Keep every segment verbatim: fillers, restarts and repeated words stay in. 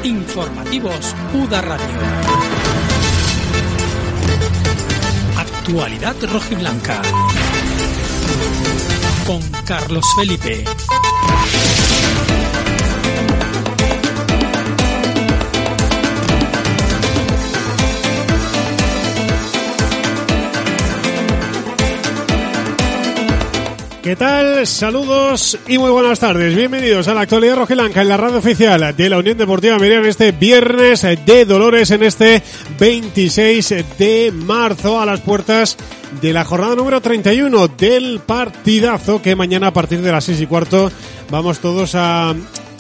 Informativos U D A Radio. Actualidad rojiblanca. Con Carlos Felipe. ¿Qué tal? Saludos y muy buenas tardes. Bienvenidos a la actualidad rojiblanca en la radio oficial de la Unión Deportiva Almería en este viernes de Dolores, en este veintiséis de marzo, a las puertas de la jornada número treinta y uno del partidazo que mañana a partir de las seis y cuarto vamos todos a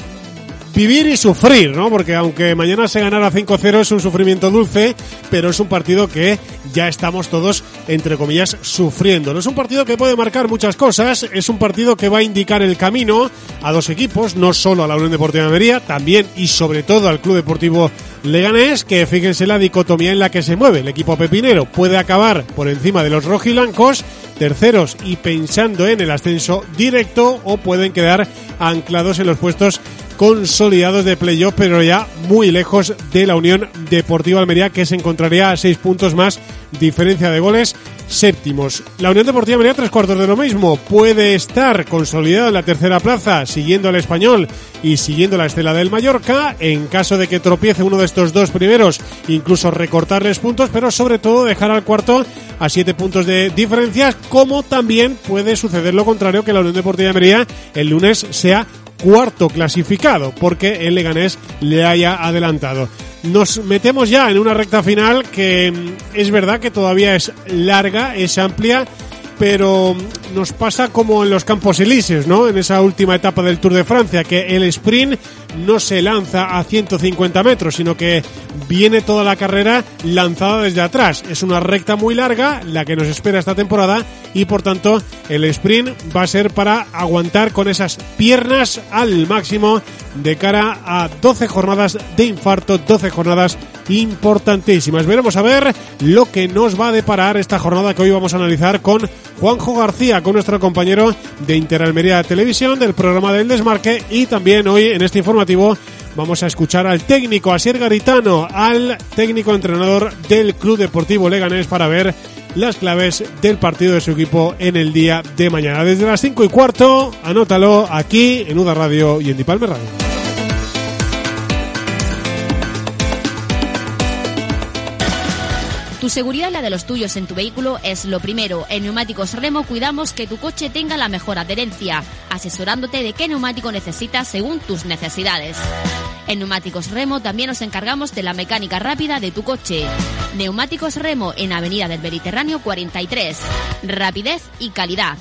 vivir y sufrir, ¿no? Porque aunque mañana se ganara cinco cero es un sufrimiento dulce, pero es un partido que ya estamos todos, entre comillas, sufriendo. No es un partido que puede marcar muchas cosas, es un partido que va a indicar el camino a dos equipos, no solo a la Unión Deportiva Almería, también y sobre todo al Club Deportivo Leganés, que fíjense la dicotomía en la que se mueve. El equipo pepinero puede acabar por encima de los rojiblancos, terceros y pensando en el ascenso directo, o pueden quedar anclados en los puestos consolidados de playoff, pero ya muy lejos de la Unión Deportiva Almería, que se encontraría a seis puntos más diferencia de goles, séptimos. La Unión Deportiva Almería, tres cuartos de lo mismo, puede estar consolidado en la tercera plaza, siguiendo al Español y siguiendo la estela del Mallorca, en caso de que tropiece uno de estos dos primeros, incluso recortarles puntos, pero sobre todo dejar al cuarto a siete puntos de diferencia, como también puede suceder lo contrario, que la Unión Deportiva Almería el lunes sea cuarto clasificado, porque el Leganés le haya adelantado. Nos metemos ya en una recta final que es verdad que todavía es larga, es amplia, pero nos pasa como en los Campos Elíseos, ¿no? En esa última etapa del Tour de Francia, que el sprint no se lanza a ciento cincuenta metros, sino que viene toda la carrera lanzada desde atrás. Es una recta muy larga la que nos espera esta temporada y por tanto el sprint va a ser para aguantar con esas piernas al máximo de cara a doce jornadas de infarto, doce jornadas importantísimas. Veremos a ver lo que nos va a deparar esta jornada que hoy vamos a analizar con Juanjo García, con nuestro compañero de Interalmería Televisión, del programa del Desmarque, y también hoy en este informativo vamos a escuchar al técnico Asier Garitano, al técnico entrenador del Club Deportivo Leganés, para ver las claves del partido de su equipo en el día de mañana. Desde las cinco y cuarto, anótalo aquí en U D A Radio y en Dipalme Radio. Tu seguridad y la de los tuyos en tu vehículo es lo primero. En Neumáticos Remo cuidamos que tu coche tenga la mejor adherencia, asesorándote de qué neumático necesitas según tus necesidades. En Neumáticos Remo también nos encargamos de la mecánica rápida de tu coche. Neumáticos Remo en Avenida del Mediterráneo cuarenta y tres. Rapidez y calidad.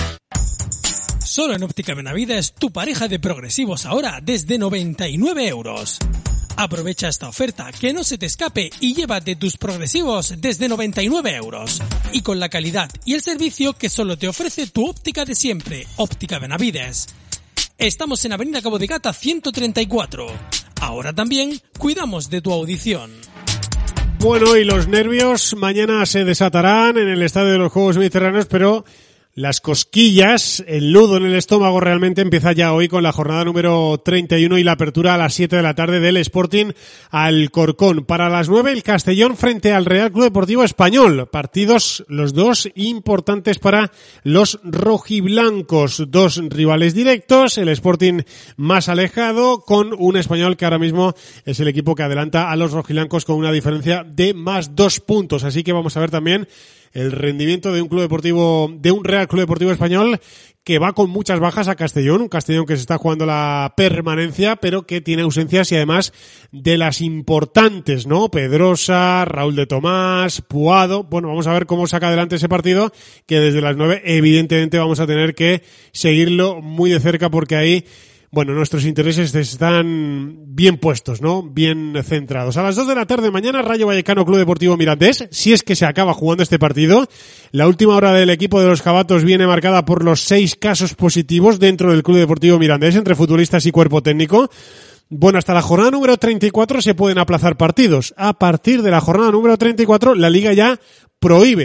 Solo en Óptica Benavides, tu pareja de progresivos ahora desde noventa y nueve euros. Aprovecha esta oferta, que no se te escape, y llévate tus progresivos desde noventa y nueve euros. Y con la calidad y el servicio que solo te ofrece tu óptica de siempre, Óptica Benavides. Estamos en Avenida Cabo de Gata ciento treinta y cuatro. Ahora también cuidamos de tu audición. Bueno, y los nervios mañana se desatarán en el Estadio de los Juegos Mediterráneos, pero las cosquillas, el nudo en el estómago realmente empieza ya hoy con la jornada número treinta y uno y la apertura a las siete de la tarde del Sporting Alcorcón. Para las nueve el Castellón frente al Real Club Deportivo Español. Partidos los dos importantes para los rojiblancos. Dos rivales directos, el Sporting más alejado, con un Español que ahora mismo es el equipo que adelanta a los rojiblancos con una diferencia de más dos puntos. Así que vamos a ver también el rendimiento de un club deportivo, de un Real Club Deportivo Español que va con muchas bajas a Castellón, un Castellón que se está jugando la permanencia, pero que tiene ausencias y además de las importantes, ¿no? Pedrosa, Raúl de Tomás, Puado. Bueno, vamos a ver cómo saca adelante ese partido, que desde las nueve evidentemente vamos a tener que seguirlo muy de cerca, porque ahí, bueno, nuestros intereses están bien puestos, ¿no? Bien centrados. A las dos de la tarde mañana, Rayo Vallecano Club Deportivo Mirandés, si es que se acaba jugando este partido. La última hora del equipo de los Jabatos viene marcada por los seis casos positivos dentro del Club Deportivo Mirandés, entre futbolistas y cuerpo técnico. Bueno, hasta la jornada número treinta y cuatro se pueden aplazar partidos. A partir de la jornada número treinta y cuatro, la Liga ya prohíbe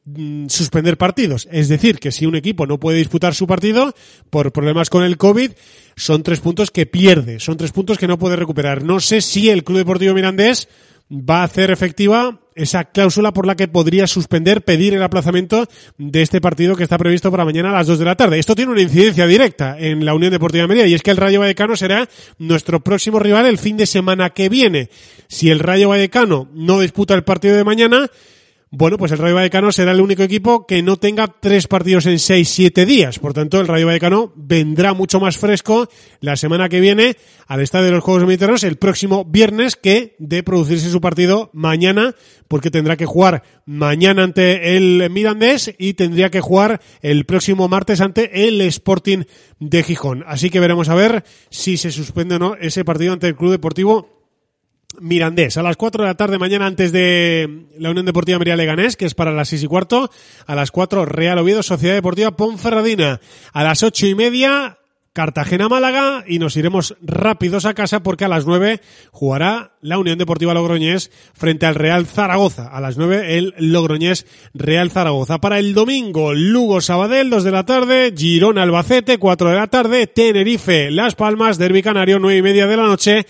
mm, suspender partidos. Es decir, que si un equipo no puede disputar su partido por problemas con el COVID, son tres puntos que pierde, son tres puntos que no puede recuperar. No sé si el Club Deportivo Mirandés va a hacer efectiva esa cláusula por la que podría suspender, pedir el aplazamiento de este partido que está previsto para mañana a las dos de la tarde. Esto tiene una incidencia directa en la Unión Deportiva Almería, y es que el Rayo Vallecano será nuestro próximo rival el fin de semana que viene. Si el Rayo Vallecano no disputa el partido de mañana, bueno, pues el Rayo Vallecano será el único equipo que no tenga tres partidos en seis, siete días. Por tanto, el Rayo Vallecano vendrá mucho más fresco la semana que viene al Estadio de los Juegos Mediterráneos el próximo viernes que de producirse su partido mañana, porque tendrá que jugar mañana ante el Mirandés y tendría que jugar el próximo martes ante el Sporting de Gijón. Así que veremos a ver si se suspende o no ese partido ante el Club Deportivo Mirandés. A las cuatro de la tarde mañana, antes de la Unión Deportiva Almería Leganés, que es para las seis y cuarto, a las cuatro Real Oviedo Sociedad Deportiva Ponferradina, a las ocho y media Cartagena Málaga, y nos iremos rápidos a casa porque a las nueve jugará la Unión Deportiva Logroñés frente al Real Zaragoza. A las nueve el Logroñés Real Zaragoza. Para el domingo, Lugo Sabadell, dos de la tarde, Girona Albacete, cuatro de la tarde, Tenerife Las Palmas, Derbi Canario, nueve y media de la noche.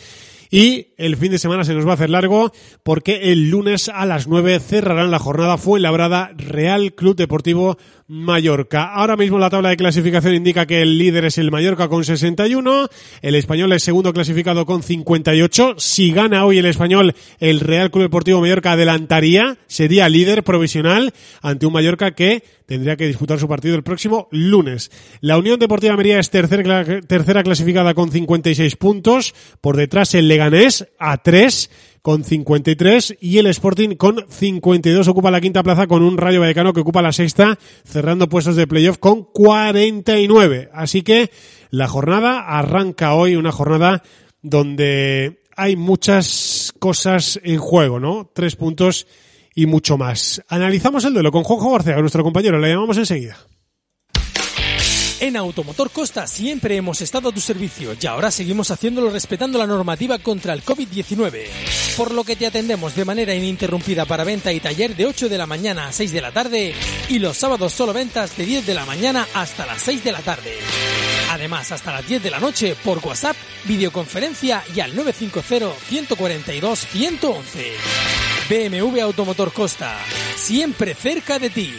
Y el fin de semana se nos va a hacer largo porque el lunes a las nueve cerrarán la jornada Fuenlabrada Real Club Deportivo Mallorca. Ahora mismo la tabla de clasificación indica que el líder es el Mallorca con sesenta y uno, el Español es segundo clasificado con cincuenta y ocho. Si gana hoy el Español, el Real Club Deportivo Mallorca adelantaría, sería líder provisional ante un Mallorca que tendría que disputar su partido el próximo lunes. La Unión Deportiva Almería es tercer, tercera clasificada con cincuenta y seis puntos, por detrás el Leganés a tres con cincuenta y tres y el Sporting con cincuenta y dos ocupa la quinta plaza, con un Rayo Vallecano que ocupa la sexta, cerrando puestos de playoff con cuarenta y nueve. Así que la jornada arranca hoy, una jornada donde hay muchas cosas en juego, ¿no? Tres puntos y mucho más. Analizamos el duelo con Juanjo García, nuestro compañero, le llamamos enseguida. En Automotor Costa siempre hemos estado a tu servicio y ahora seguimos haciéndolo respetando la normativa contra el covid diecinueve. Por lo que te atendemos de manera ininterrumpida para venta y taller de ocho de la mañana a seis de la tarde y los sábados solo ventas de diez de la mañana hasta las seis de la tarde. Además, hasta las diez de la noche por WhatsApp, videoconferencia y al nueve cinco cero, uno cuatro dos, uno once. B M W Automotor Costa, siempre cerca de ti.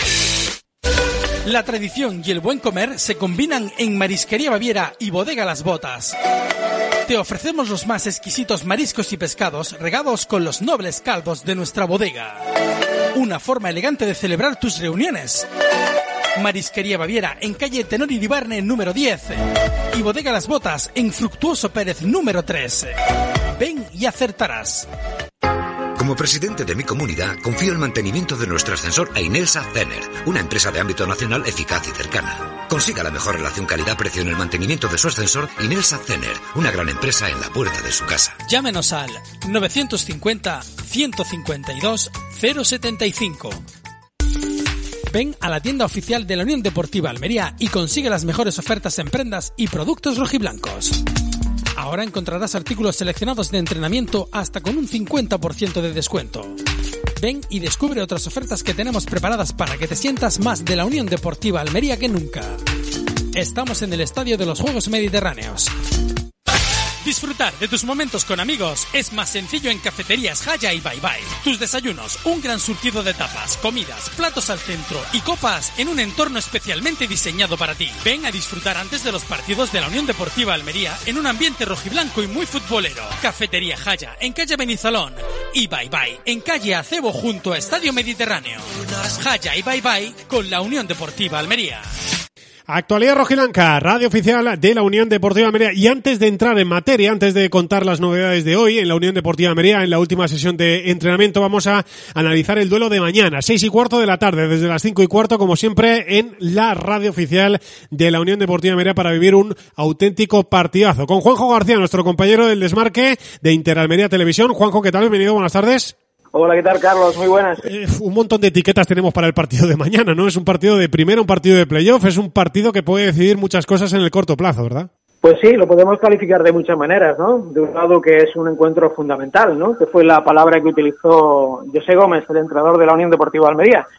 La tradición y el buen comer se combinan en Marisquería Baviera y Bodega Las Botas. Te ofrecemos los más exquisitos mariscos y pescados regados con los nobles caldos de nuestra bodega. Una forma elegante de celebrar tus reuniones. Marisquería Baviera en calle Tenor Iribarne número diez y Bodega Las Botas en Fructuoso Pérez número tres. Ven y acertarás. Como presidente de mi comunidad, confío el mantenimiento de nuestro ascensor a Inelsa Zener, una empresa de ámbito nacional eficaz y cercana. Consiga la mejor relación calidad-precio en el mantenimiento de su ascensor. Inelsa Zener, una gran empresa en la puerta de su casa. Llámenos al novecientos cincuenta, ciento cincuenta y dos, cero setenta y cinco. Ven a la tienda oficial de la Unión Deportiva Almería y consigue las mejores ofertas en prendas y productos rojiblancos. Ahora encontrarás artículos seleccionados de entrenamiento hasta con un cincuenta por ciento de descuento. Ven y descubre otras ofertas que tenemos preparadas para que te sientas más de la Unión Deportiva Almería que nunca. Estamos en el Estadio de los Juegos Mediterráneos. Disfrutar de tus momentos con amigos es más sencillo en Cafeterías Jaya y Bye Bye. Tus desayunos, un gran surtido de tapas, comidas, platos al centro y copas en un entorno especialmente diseñado para ti. Ven a disfrutar antes de los partidos de la Unión Deportiva Almería en un ambiente rojiblanco y muy futbolero. Cafetería Jaya en calle Benizalón y Bye Bye en calle Acebo junto a Estadio Mediterráneo. Jaya y Bye Bye con la Unión Deportiva Almería. Actualidad Rojiblanca, radio oficial de la Unión Deportiva Almería. Y antes de entrar en materia, antes de contar las novedades de hoy en la Unión Deportiva Almería, en la última sesión de entrenamiento, vamos a analizar el duelo de mañana, seis y cuarto de la tarde, desde las cinco y cuarto, como siempre, en la radio oficial de la Unión Deportiva Almería, para vivir un auténtico partidazo. Con Juanjo García, nuestro compañero del Desmarque de Interalmería Televisión. Juanjo, ¿qué tal? Bienvenido, buenas tardes. Hola, ¿qué tal, Carlos? Muy buenas. Eh, un montón de etiquetas tenemos para el partido de mañana, ¿no? Es un partido de primera, un partido de playoff, es un partido que puede decidir muchas cosas en el corto plazo, ¿verdad? Pues sí, lo podemos calificar de muchas maneras, ¿no? De un lado que es un encuentro fundamental, ¿no? Que fue la palabra que utilizó José Gómez, el entrenador de la Unión Deportiva Almería.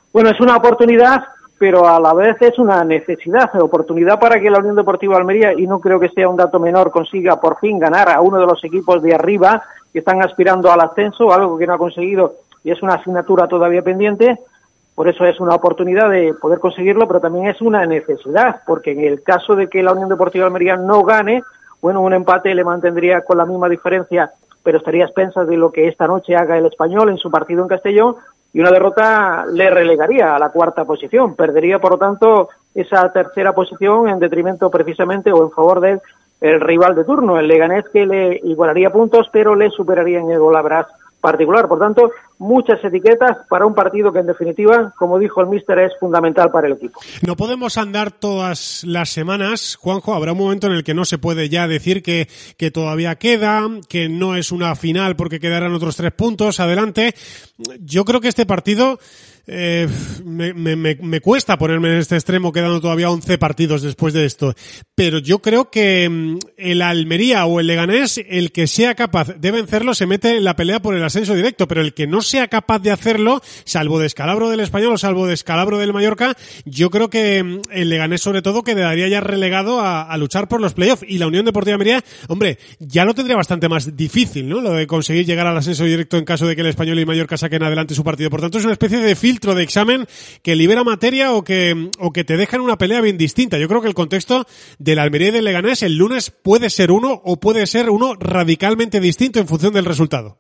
Bueno, es una oportunidad, pero a la vez es una necesidad, oportunidad para que la Unión Deportiva Almería, y no creo que sea un dato menor, consiga por fin ganar a uno de los equipos de arriba que están aspirando al ascenso, algo que no ha conseguido y es una asignatura todavía pendiente. Por eso es una oportunidad de poder conseguirlo, pero también es una necesidad, porque en el caso de que la Unión Deportiva Almería no gane, bueno, un empate le mantendría con la misma diferencia, pero estaría a expensas de lo que esta noche haga el Español en su partido en Castellón, y una derrota le relegaría a la cuarta posición. Perdería, por lo tanto, esa tercera posición en detrimento precisamente o en favor del el rival de turno, el Leganés, que le igualaría puntos, pero le superaría en el golaveraje particular. Por tanto, muchas etiquetas para un partido que, en definitiva, como dijo el míster, es fundamental para el equipo. No podemos andar todas las semanas, Juanjo. Habrá un momento en el que no se puede ya decir que, que todavía queda, que no es una final porque quedarán otros tres puntos adelante. Yo creo que este partido... Eh, me, me, me cuesta ponerme en este extremo quedando todavía once partidos después de esto, pero yo creo que el Almería o el Leganés, el que sea capaz de vencerlo se mete en la pelea por el ascenso directo, pero el que no sea capaz de hacerlo, salvo descalabro del Español o salvo descalabro del Mallorca, yo creo que el Leganés sobre todo quedaría ya relegado a, a luchar por los playoffs, y la Unión Deportiva Almería, hombre, ya lo tendría bastante más difícil, ¿no? Lo de conseguir llegar al ascenso directo en caso de que el Español y Mallorca saquen adelante su partido. Por tanto, es una especie de filtro de examen que libera materia o que o que te deja en una pelea bien distinta. Yo creo que el contexto de la Almería y del Leganés el lunes puede ser uno o puede ser uno radicalmente distinto en función del resultado.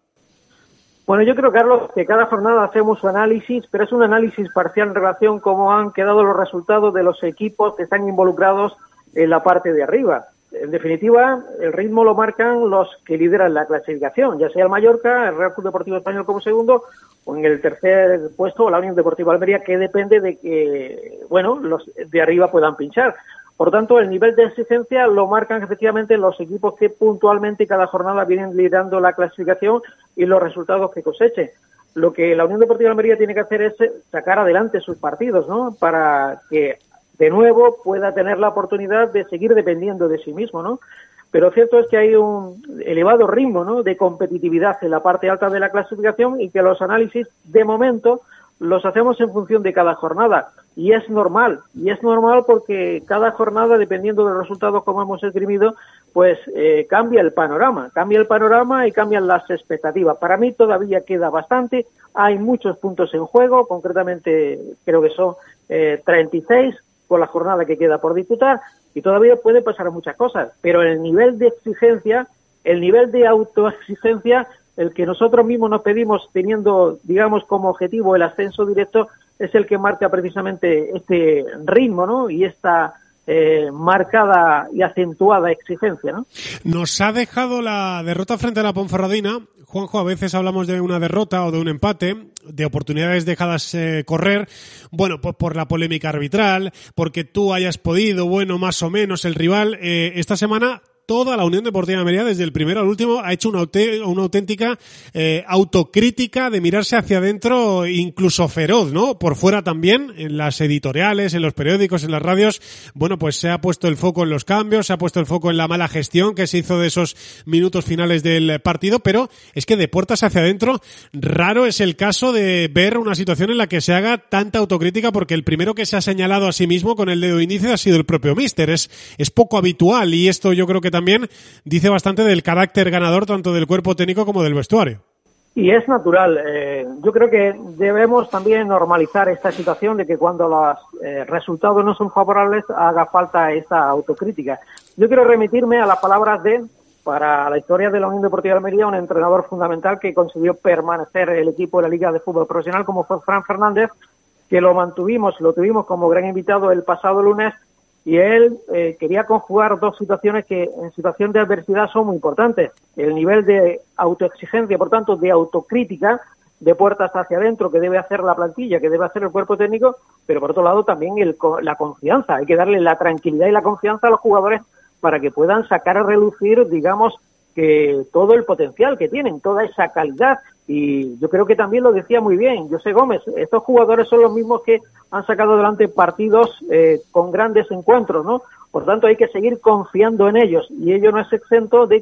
Bueno, yo creo, Carlos, que cada jornada hacemos su análisis, pero es un análisis parcial en relación a cómo han quedado los resultados de los equipos que están involucrados en la parte de arriba. En definitiva, el ritmo lo marcan los que lideran la clasificación, ya sea el Mallorca, el Real Club Deportivo Español como segundo, o en el tercer puesto la Unión Deportiva Almería, que depende de que, bueno, los de arriba puedan pinchar. Por tanto, el nivel de exigencia lo marcan efectivamente los equipos que puntualmente cada jornada vienen liderando la clasificación y los resultados que cosechen. Lo que la Unión Deportiva Almería tiene que hacer es sacar adelante sus partidos, ¿no? Para que de nuevo pueda tener la oportunidad de seguir dependiendo de sí mismo, ¿no? Pero cierto es que hay un elevado ritmo, ¿no?, de competitividad en la parte alta de la clasificación, y que los análisis, de momento, los hacemos en función de cada jornada. Y es normal, y es normal porque cada jornada, dependiendo de los resultados como hemos esgrimido, pues eh, cambia el panorama, cambia el panorama y cambian las expectativas. Para mí todavía queda bastante, hay muchos puntos en juego, concretamente creo que son eh, treinta y seis, por la jornada que queda por disputar, y todavía puede pasar muchas cosas, pero el nivel de exigencia, el nivel de autoexigencia, el que nosotros mismos nos pedimos teniendo, digamos, como objetivo el ascenso directo, es el que marca precisamente este ritmo, ¿no?, y esta eh, marcada y acentuada exigencia, ¿no? Nos ha dejado la derrota frente a la Ponferradina. Juanjo, a veces hablamos de una derrota o de un empate, de oportunidades dejadas eh, correr, bueno, pues por la polémica arbitral, porque tú hayas podido, bueno, más o menos el rival. Eh, esta semana toda la Unión Deportiva Almería, desde el primero al último, ha hecho una, una auténtica eh, autocrítica de mirarse hacia adentro, incluso feroz, ¿no? Por fuera también, en las editoriales, en los periódicos, en las radios, bueno, pues se ha puesto el foco en los cambios, se ha puesto el foco en la mala gestión que se hizo de esos minutos finales del partido, pero es que de puertas hacia adentro, raro es el caso de ver una situación en la que se haga tanta autocrítica, porque el primero que se ha señalado a sí mismo con el dedo índice ha sido el propio míster. Es, es poco habitual, y esto yo creo que también dice bastante del carácter ganador tanto del cuerpo técnico como del vestuario. Y es natural. Eh, yo creo que debemos también normalizar esta situación de que cuando los eh, resultados no son favorables haga falta esa autocrítica. Yo quiero remitirme a las palabras de, para la historia de la Unión Deportiva Almería, un entrenador fundamental que consiguió permanecer el equipo de la Liga de Fútbol Profesional, como fue Fran Fernández, que lo mantuvimos, lo tuvimos como gran invitado el pasado lunes. Y él eh, quería conjugar dos situaciones que en situación de adversidad son muy importantes. El nivel de autoexigencia, por tanto, de autocrítica, de puertas hacia adentro, que debe hacer la plantilla, que debe hacer el cuerpo técnico, pero por otro lado también el, la confianza. Hay que darle la tranquilidad y la confianza a los jugadores para que puedan sacar a relucir, digamos, que todo el potencial que tienen, toda esa calidad. Y yo creo que también lo decía muy bien José Gómez, estos jugadores son los mismos que han sacado adelante partidos eh, con grandes encuentros, ¿no? Por tanto, hay que seguir confiando en ellos, y ello no es exento de que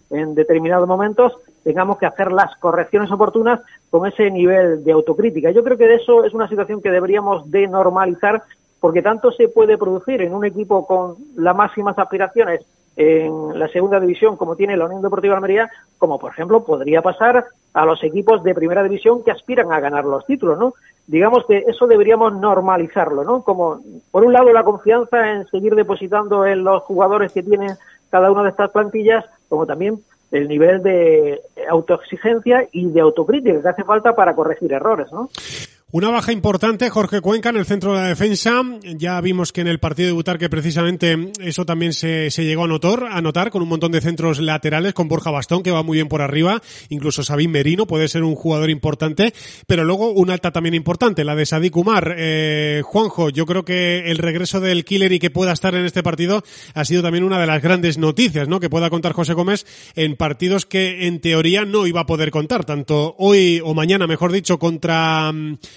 en determinados momentos tengamos que hacer las correcciones oportunas con ese nivel de autocrítica. Yo creo que de eso es una situación que deberíamos de normalizar, porque tanto se puede producir en un equipo con las máximas aspiraciones en la segunda división como tiene la Unión Deportiva Almería, como por ejemplo podría pasar a los equipos de primera división que aspiran a ganar los títulos, ¿no? Digamos que eso deberíamos normalizarlo, ¿no? Como, por un lado, la confianza en seguir depositando en los jugadores que tienen cada una de estas plantillas, como también el nivel de autoexigencia y de autocrítica que hace falta para corregir errores, ¿no? Una baja importante, Jorge Cuenca, en el centro de la defensa. Ya vimos que en el partido de Butarque precisamente eso también se, se llegó a notar, a notar con un montón de centros laterales, con Borja Bastón, que va muy bien por arriba, incluso Sabin Merino puede ser un jugador importante, pero luego una alta también importante, la de Sadik Umar. Eh, Juanjo, yo creo que el regreso del killer y que pueda estar en este partido ha sido también una de las grandes noticias, ¿no? Que pueda contar José Gómez en partidos que en teoría no iba a poder contar, tanto hoy o mañana, mejor dicho, contra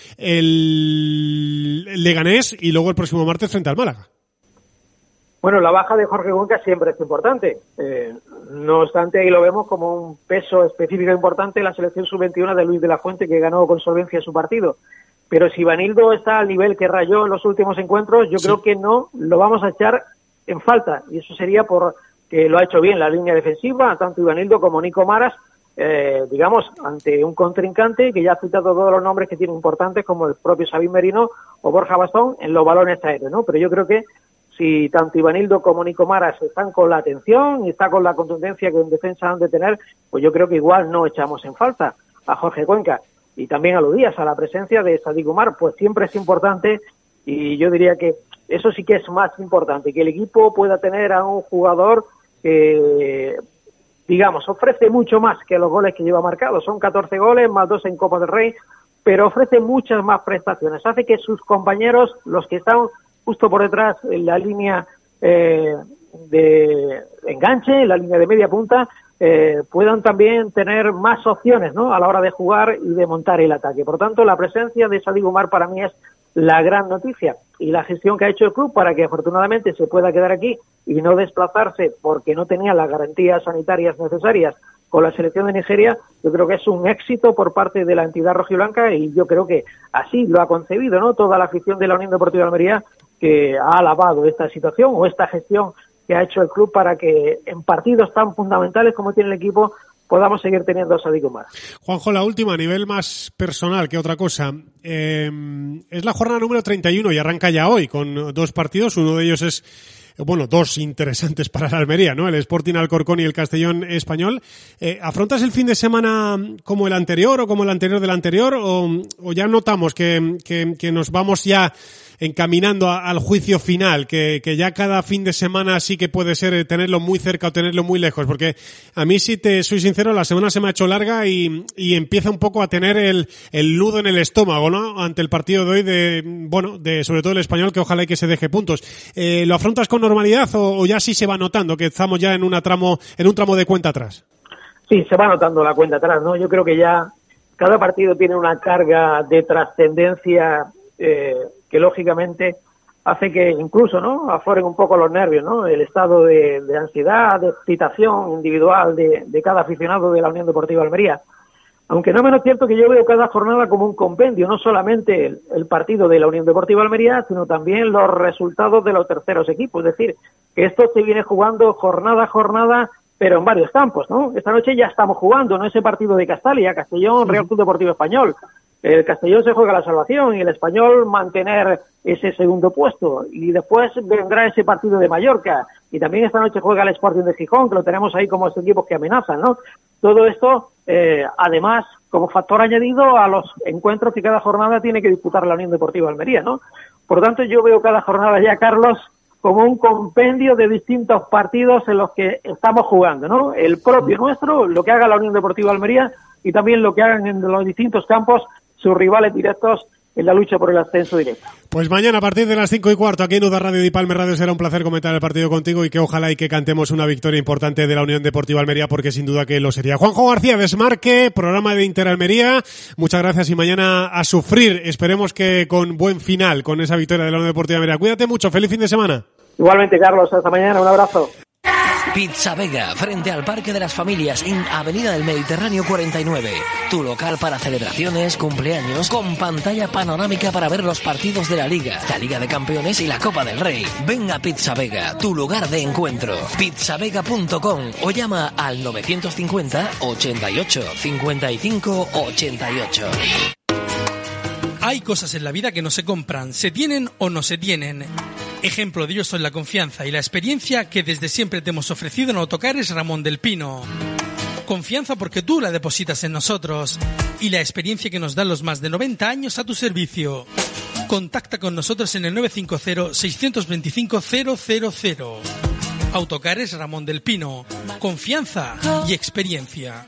el Leganés y luego el próximo martes frente al Málaga. Bueno, la baja de Jorge Cuenca siempre es importante. Eh, no obstante, ahí lo vemos como un peso específico importante en la selección sub veintiuno de Luis de la Fuente, que ganó con solvencia su partido. Pero si Ivanildo está al nivel que rayó en los últimos encuentros, yo sí creo que no lo vamos a echar en falta. Y eso sería por que lo ha hecho bien la línea defensiva, tanto Ivanildo como Nico Maras, Eh, digamos, ante un contrincante que ya ha citado todos los nombres que tienen importantes, como el propio Sabin Merino o Borja Bastón, en los balones aéreos, ¿no? Pero yo creo que si tanto Ivanildo como Nico Maras están con la atención y está con la contundencia que en defensa han de tener, pues yo creo que igual no echamos en falta a Jorge Cuenca. Y también aludías a la presencia de Sadik Umar, pues siempre es importante, y yo diría que eso sí que es más importante, que el equipo pueda tener a un jugador que, digamos, ofrece mucho más que los goles que lleva marcados. Son catorce goles, más dos en Copa del Rey, pero ofrece muchas más prestaciones. Hace que sus compañeros, los que están justo por detrás en la línea eh, de enganche, en la línea de media punta, eh, puedan también tener más opciones, ¿no?, a la hora de jugar y de montar el ataque. Por tanto, la presencia de Sadik Umar para mí es la gran noticia, y la gestión que ha hecho el club para que afortunadamente se pueda quedar aquí y no desplazarse porque no tenía las garantías sanitarias necesarias con la selección de Nigeria, yo creo que es un éxito por parte de la entidad rojiblanca, y yo creo que así lo ha concebido, ¿no?, toda la afición de la Unión Deportiva Almería, que ha alabado esta situación o esta gestión que ha hecho el club para que en partidos tan fundamentales como tiene el equipo podamos seguir teniendo a Sadik Umar. Juanjo, la última, a nivel más personal que otra cosa, eh, es la jornada número treinta y uno y arranca ya hoy con dos partidos. Uno de ellos es, bueno, dos interesantes para la Almería, ¿no? El Sporting Alcorcón y el Castellón Español. Eh, ¿Afrontas el fin de semana como el anterior o como el anterior del anterior, o, o ya notamos que, que, que nos vamos ya encaminando a, al juicio final, que, que ya cada fin de semana sí que puede ser tenerlo muy cerca o tenerlo muy lejos? Porque a mí, si te soy sincero, la semana se me ha hecho larga y, y empieza un poco a tener el, el nudo en el estómago, ¿no?, ante el partido de hoy, de, bueno, de sobre todo el Español, que ojalá y que se deje puntos. Eh, ¿lo afrontas con normalidad o, o ya sí se va notando que estamos ya en una tramo, en un tramo de cuenta atrás? Sí, se va notando la cuenta atrás, ¿no? Yo creo que ya cada partido tiene una carga de trascendencia eh, que lógicamente hace que incluso, ¿no?, afloren un poco los nervios, ¿no?, el estado de, de ansiedad, de excitación individual de, de cada aficionado de la Unión Deportiva Almería. Aunque no menos cierto que yo veo cada jornada como un compendio, no solamente el, el partido de la Unión Deportiva Almería, sino también los resultados de los terceros equipos. Es decir, que esto se viene jugando jornada a jornada, pero en varios campos, ¿no? Esta noche ya estamos jugando, ¿no?, ese partido de Castalia, Castellón, Real Club Deportivo Español. El Castellón se juega la salvación y el Español mantener ese segundo puesto. Y después vendrá ese partido de Mallorca. Y también esta noche juega el Sporting de Gijón, que lo tenemos ahí como estos equipos que amenazan, ¿no? Todo esto, eh, además, como factor añadido a los encuentros que cada jornada tiene que disputar la Unión Deportiva Almería, ¿no? Por tanto, yo veo cada jornada ya, Carlos, como un compendio de distintos partidos en los que estamos jugando, ¿no? El propio nuestro, lo que haga la Unión Deportiva Almería, y también lo que hagan en los distintos campos sus rivales directos en la lucha por el ascenso directo. Pues mañana a partir de las cinco y cuarto aquí en Uda Radio y Palme Radio será un placer comentar el partido contigo, y que ojalá y que cantemos una victoria importante de la Unión Deportiva Almería, porque sin duda que lo sería. Juanjo García, Desmarque, programa de Inter Almería, muchas gracias, y mañana a sufrir, esperemos que con buen final, con esa victoria de la Unión Deportiva Almería. Cuídate mucho, feliz fin de semana. Igualmente, Carlos, hasta mañana, un abrazo. Pizza Vega, frente al Parque de las Familias, en Avenida del Mediterráneo cuarenta y nueve. Tu local para celebraciones, cumpleaños, con pantalla panorámica para ver los partidos de la Liga, la Liga de Campeones y la Copa del Rey. Ven a Pizza Vega, tu lugar de encuentro. pizza vega punto com o llama al novecientos cincuenta, ochenta y ocho, cincuenta y cinco, ochenta y ocho. Hay cosas en la vida que no se compran, se tienen o no se tienen. Ejemplo de ello son la confianza y la experiencia que desde siempre te hemos ofrecido en Autocares Ramón del Pino. Confianza porque tú la depositas en nosotros y la experiencia que nos dan los más de noventa años a tu servicio. Contacta con nosotros en el nueve cinco cero, seis dos cinco, cero cero cero. Autocares Ramón del Pino. Confianza y experiencia.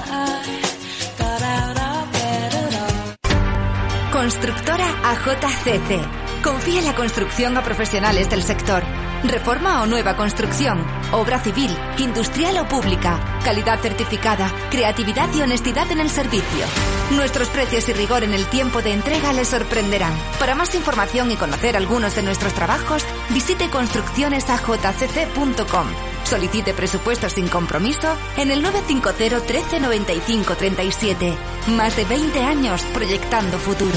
Constructora A J C C. Confía la construcción a profesionales del sector. Reforma o nueva construcción, obra civil, industrial o pública, calidad certificada, creatividad y honestidad en el servicio. Nuestros precios y rigor en el tiempo de entrega les sorprenderán. Para más información y conocer algunos de nuestros trabajos, visite construcciones a j c c punto com. Solicite presupuestos sin compromiso en el nueve cinco cero, trece, noventa y cinco, treinta y siete. Más de veinte años proyectando futuro.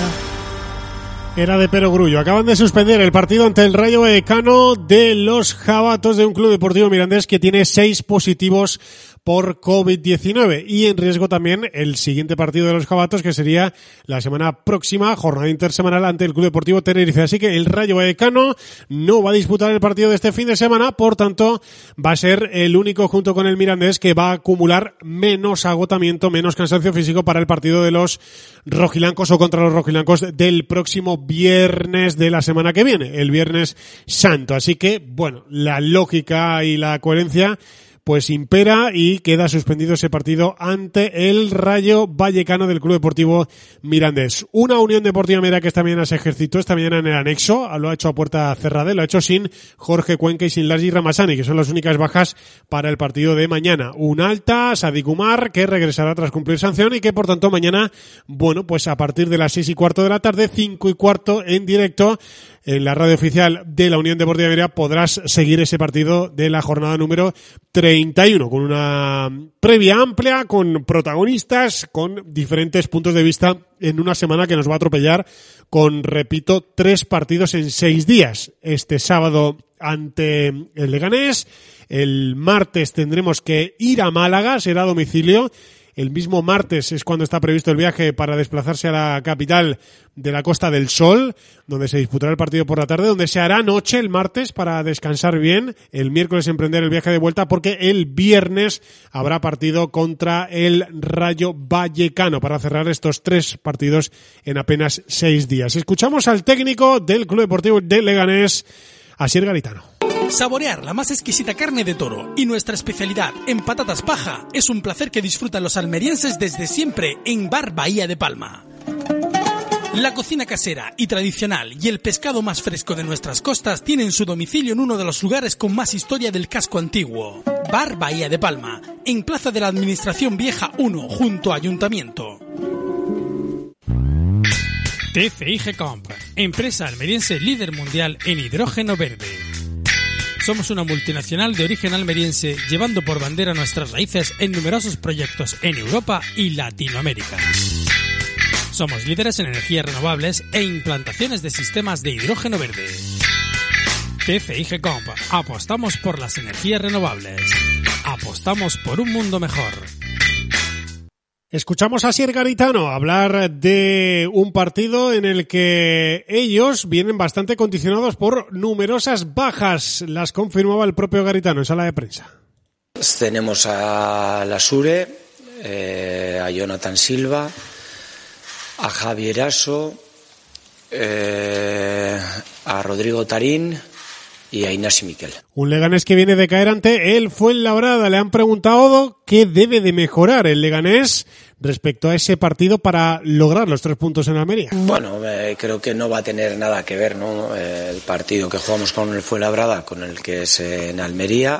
Era de perogrullo. Acaban de suspender el partido ante el Rayo Vallecano de los Jabatos, de un club deportivo mirandés que tiene seis positivos por covid diecinueve, y en riesgo también el siguiente partido de los Jabatos, que sería la semana próxima, jornada intersemanal ante el Club Deportivo Tenerife. Así que el Rayo Vallecano no va a disputar el partido de este fin de semana, por tanto va a ser el único, junto con el Mirandés, que va a acumular menos agotamiento, menos cansancio físico para el partido de los rojilancos o contra los rojilancos del próximo viernes de la semana que viene, el Viernes Santo. Así que, bueno, la lógica y la coherencia pues impera y queda suspendido ese partido ante el Rayo Vallecano del Club Deportivo Mirandés. Una Unión Deportiva Mira que esta mañana se ejercitó esta mañana en el anexo, lo ha hecho a puerta cerrada, lo ha hecho sin Jorge Cuenca y sin Largi Ramasani, que son las únicas bajas para el partido de mañana. Un alta, Sadik Umar, que regresará tras cumplir sanción y que por tanto mañana, bueno, pues a partir de las seis y cuarto de la tarde, cinco y cuarto en directo, en la radio oficial de la Unión Deportiva Mira podrás seguir ese partido de la jornada número treinta y uno, con una previa amplia, con protagonistas, con diferentes puntos de vista en una semana que nos va a atropellar con, repito, tres partidos en seis días. Este sábado ante el Leganés, el martes tendremos que ir a Málaga, será a domicilio. El mismo martes es cuando está previsto el viaje para desplazarse a la capital de la Costa del Sol, donde se disputará el partido por la tarde, donde se hará noche el martes para descansar bien. El miércoles emprender el viaje de vuelta, porque el viernes habrá partido contra el Rayo Vallecano para cerrar estos tres partidos en apenas seis días. Escuchamos al técnico del Club Deportivo de Leganés, Asier Garitano. Saborear la más exquisita carne de toro y nuestra especialidad en patatas paja es un placer que disfrutan los almerienses desde siempre en Bar Bahía de Palma. La cocina casera y tradicional y el pescado más fresco de nuestras costas tienen su domicilio en uno de los lugares con más historia del casco antiguo. Bar Bahía de Palma, en Plaza de la Administración Vieja uno, junto a Ayuntamiento. T C I G-Comp, empresa almeriense líder mundial en hidrógeno verde. Somos una multinacional de origen almeriense, llevando por bandera nuestras raíces en numerosos proyectos en Europa y Latinoamérica. Somos líderes en energías renovables e implantaciones de sistemas de hidrógeno verde. T C I G-Comp, apostamos por las energías renovables. Apostamos por un mundo mejor. Escuchamos a Asier Garitano hablar de un partido en el que ellos vienen bastante condicionados por numerosas bajas. Las confirmaba el propio Garitano en sala de prensa. Tenemos a Lasure, eh, a Jonathan Silva, a Javier Aso, eh, a Rodrigo Tarín y a Ignasi Miquel. Un Leganés que viene de caer ante el Fuenlabrada. Le han preguntado qué debe de mejorar el Leganés respecto a ese partido para lograr los tres puntos en Almería. Bueno, eh, creo que no va a tener nada que ver, ¿no? Eh, el partido que jugamos con el Fuenlabrada con el que es eh, en Almería,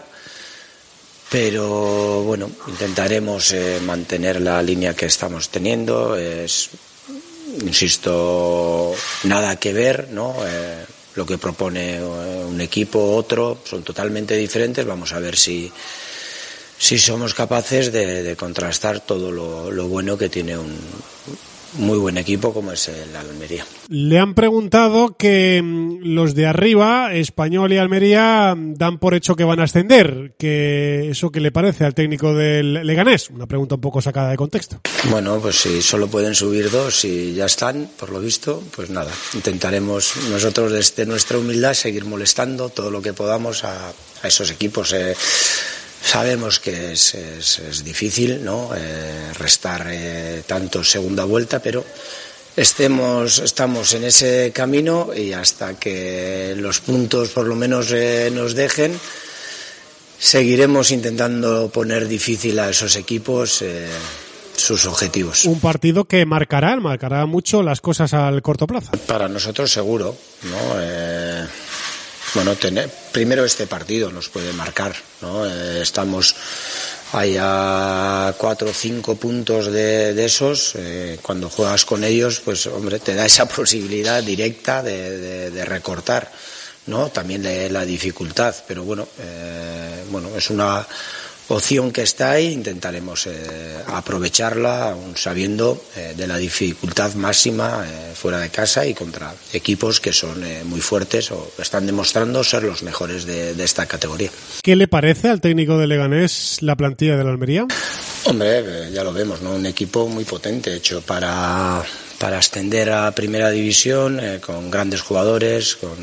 pero bueno, intentaremos eh, mantener la línea que estamos teniendo. Es, insisto, nada que ver, ¿no? Eh, lo que propone un equipo, otro, son totalmente diferentes. Vamos a ver si, si somos capaces de, de contrastar todo lo, lo bueno que tiene un muy buen equipo como es el Almería. Le han preguntado que los de arriba, Español y Almería, dan por hecho que van a ascender. Que ¿eso qué le parece al técnico del Leganés? Una pregunta un poco sacada de contexto. Bueno, pues si solo pueden subir dos y ya están, por lo visto, pues nada, intentaremos nosotros desde nuestra humildad seguir molestando todo lo que podamos a, a esos equipos. Eh, Sabemos que es, es, es difícil, ¿no? Eh, restar eh, tanto segunda vuelta, pero estemos, estamos en ese camino y hasta que los puntos por lo menos eh, nos dejen, seguiremos intentando poner difícil a esos equipos eh, sus objetivos. Un partido que marcará, marcará mucho las cosas al corto plazo. Para nosotros seguro, ¿no? Eh, Bueno, tener, primero este partido nos puede marcar, ¿no? Eh, estamos ahí a cuatro o cinco puntos de, de esos. Eh, cuando juegas con ellos, pues hombre, te da esa posibilidad directa de, de, de recortar, ¿no? También de la dificultad, pero bueno, eh, bueno, es una opción que está ahí, intentaremos eh, aprovecharla aún sabiendo eh, de la dificultad máxima eh, fuera de casa y contra equipos que son eh, muy fuertes o están demostrando ser los mejores de, de esta categoría. ¿Qué le parece al técnico de Leganés la plantilla del Almería? Hombre, eh, ya lo vemos, ¿no? Un equipo muy potente, hecho para, para ascender a primera división, eh, con grandes jugadores, con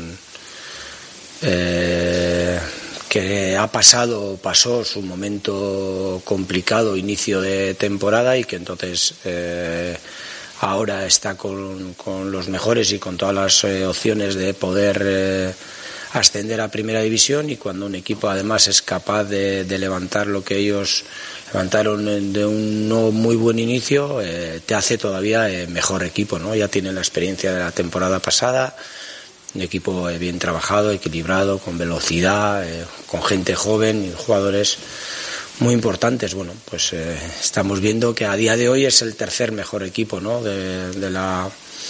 eh, que ha pasado, pasó su momento complicado, inicio de temporada, y que entonces eh, ahora está con, con los mejores y con todas las eh, opciones de poder eh, ascender a primera división. Y cuando un equipo además es capaz de, de levantar lo que ellos levantaron de un no muy buen inicio, eh, te hace todavía eh, mejor equipo, ¿no? Ya tienen la experiencia de la temporada pasada. Un equipo bien trabajado, equilibrado, con velocidad, eh, con gente joven y jugadores muy importantes. Bueno, pues eh, estamos viendo que a día de hoy es el tercer mejor equipo, ¿no? de, de la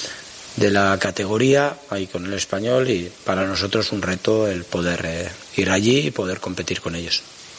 de la categoría, ahí con el Español, y para nosotros un reto el poder eh, ir allí y poder competir con ellos.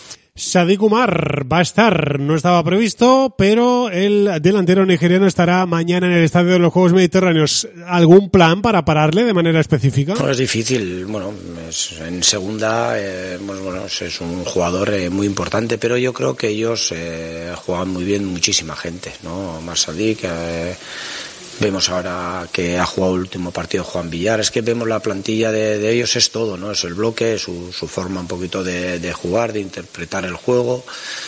Sadik Umar va a estar, no estaba previsto, pero el delantero nigeriano estará mañana en el Estadio de los Juegos Mediterráneos. ¿Algún plan para pararle de manera específica? No, es difícil, bueno, es, en segunda eh, bueno, bueno, es un jugador eh, muy importante, pero yo creo que ellos eh, juegan muy bien muchísima gente, ¿no? Omar Sadik, eh, vemos ahora que ha jugado el último partido Juan Villar. Es que vemos la plantilla de, de ellos, es todo, ¿no? Es el bloque, su, su forma un poquito de, de jugar, de interpretar el juego.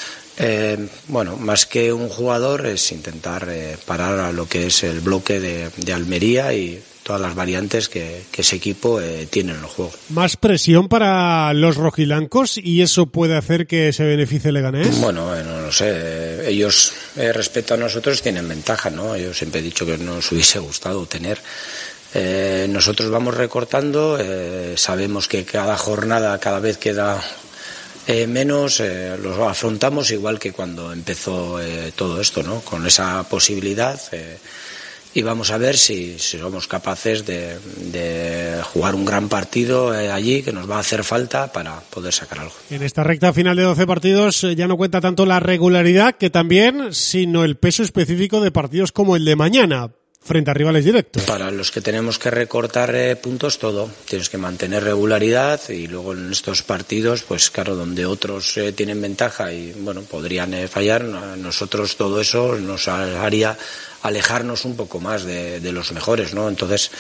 Eh, bueno, más que un jugador es intentar eh, parar a lo que es el bloque de, de Almería y todas las variantes que, que ese equipo eh, tiene en el juego. Más presión para los rojiblancos, y eso puede hacer que se beneficie Leganés. Bueno, eh, no lo sé. Ellos, eh, respecto a nosotros, tienen ventaja, ¿no? Yo siempre he dicho que nos hubiese gustado tener. Eh, nosotros vamos recortando, eh, sabemos que cada jornada cada vez queda eh, menos, eh, lo afrontamos igual que cuando empezó eh, todo esto, ¿no? Con esa posibilidad. Eh, Y vamos a ver si, si somos capaces de, de jugar un gran partido eh, allí, que nos va a hacer falta para poder sacar algo. En esta recta final de doce partidos eh, ya no cuenta tanto la regularidad que también, sino el peso específico de partidos como el de mañana, frente a rivales directos. Para los que tenemos que recortar eh, puntos, todo. Tienes que mantener regularidad, y luego en estos partidos, pues claro, donde otros eh, tienen ventaja y bueno, podrían eh, fallar, nosotros todo eso nos haría alejarnos un poco más de, de los mejores, ¿no? Entonces,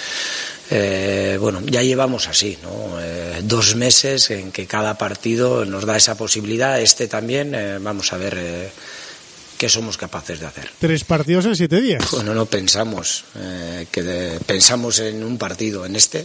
eh, bueno, ya llevamos así, ¿no? Eh, dos meses en que cada partido nos da esa posibilidad. Este también, eh, vamos a ver eh, qué somos capaces de hacer. Tres partidos en siete días. Bueno, no pensamos, eh, que de, pensamos en un partido, en este,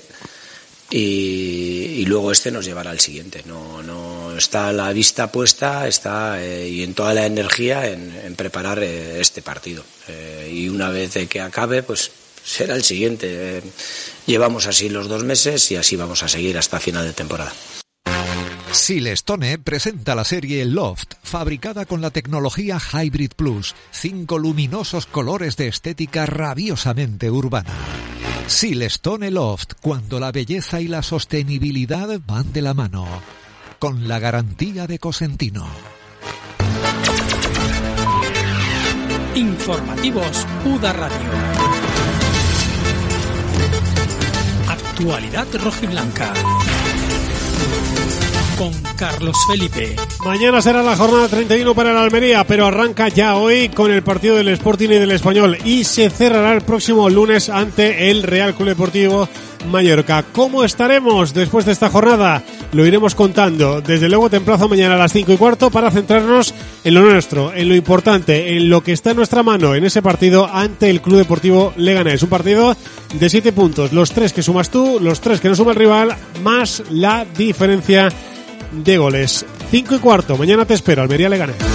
y, y luego este nos llevará al siguiente. No, no está la vista puesta, está eh, y en toda la energía en, en preparar eh, este partido. Eh, y una vez de que acabe, pues será el siguiente. Eh, llevamos así los dos meses y así vamos a seguir hasta final de temporada. Silestone presenta la serie Loft, fabricada con la tecnología Hybrid Plus, cinco luminosos colores de estética rabiosamente urbana. Silestone Loft, cuando la belleza y la sostenibilidad van de la mano, con la garantía de Cosentino. Informativos U D A Radio. Actualidad rojiblanca. Con Carlos Felipe. Mañana será la jornada treinta y uno para el Almería, pero arranca ya hoy con el partido del Sporting y del Español y se cerrará el próximo lunes ante el Real Club Deportivo Mallorca. ¿Cómo estaremos después de esta jornada? Lo iremos contando. Desde luego te emplazo mañana a las cinco y cuarto para centrarnos en lo nuestro, en lo importante, en lo que está en nuestra mano en ese partido ante el Club Deportivo Leganés. Un partido de siete puntos, los tres que sumas tú, los tres que no suma el rival, más la diferencia de goles. Cinco y cuarto, mañana te espero, Almería Leganés.